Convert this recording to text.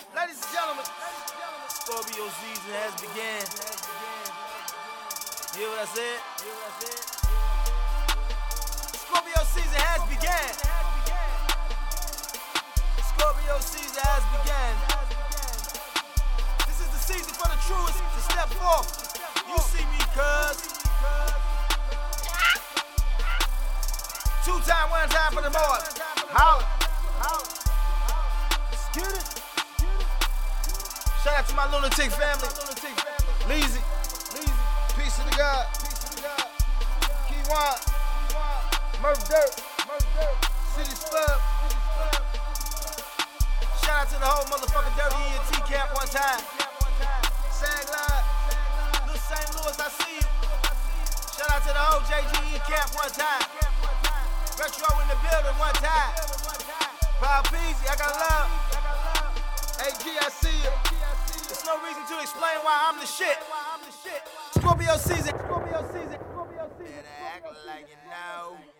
Ladies and gentlemen, Scorpio season has begun. You hear what I said? Scorpio season has begun. Scorpio season has begun. This is the season for the truest to step forth. You see me, cuz. Two-time, one time for the boys. Holla. Let's get it. Shout out to my lunatic family. Leezy. Peace to the God. Keywan. Murph Dirt. City Spud. Shout out to the whole motherfucking Dirty ENT camp one time. Sag Live. Little St. Louis, I see you. Shout out to the whole JGE camp one time. Retro in the building one time. Bob Peasy, I got love. AG, I see you. There's no reason to explain why I'm the shit. Scorpio season. Better act like you know.